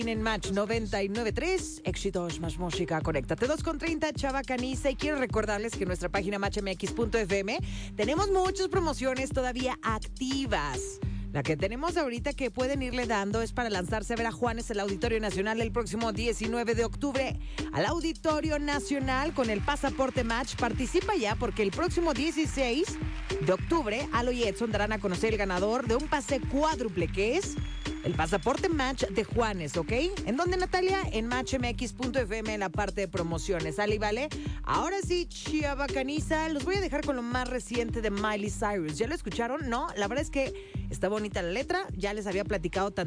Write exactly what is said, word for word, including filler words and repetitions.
En Match noventa y nueve punto tres, éxitos más música, conéctate dos con treinta, Chava Caniza, y quiero recordarles que en nuestra página match m x punto f m tenemos muchas promociones todavía activas. La que tenemos ahorita que pueden irle dando es para lanzarse a ver a Juanes el Auditorio Nacional el próximo diecinueve de octubre. Al Auditorio Nacional con el pasaporte Match. Participa ya porque el próximo dieciséis de octubre Alo y Edson darán a conocer el ganador de un pase cuádruple que es el pasaporte Match de Juanes, ¿ok? ¿En dónde, Natalia? En match m x punto f m en la parte de promociones. ¿Sale y vale? Ahora sí, Chava Caniza, los voy a dejar con lo más reciente de Miley Cyrus. ¿Ya lo escucharon? No, la verdad es que está bonita la letra. Ya les había platicado tanto